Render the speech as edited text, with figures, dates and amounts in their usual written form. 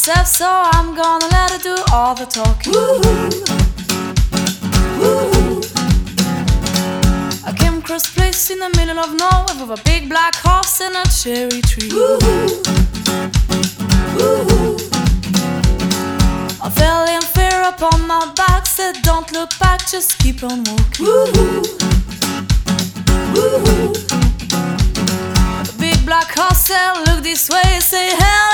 myself, so I'm gonna let her do all the talking. I came across a place in the middle of nowhere with a big black horse and a cherry tree. I fell in fear upon my back, said don't look back, just keep on walking. The big black horse said look this way, say hell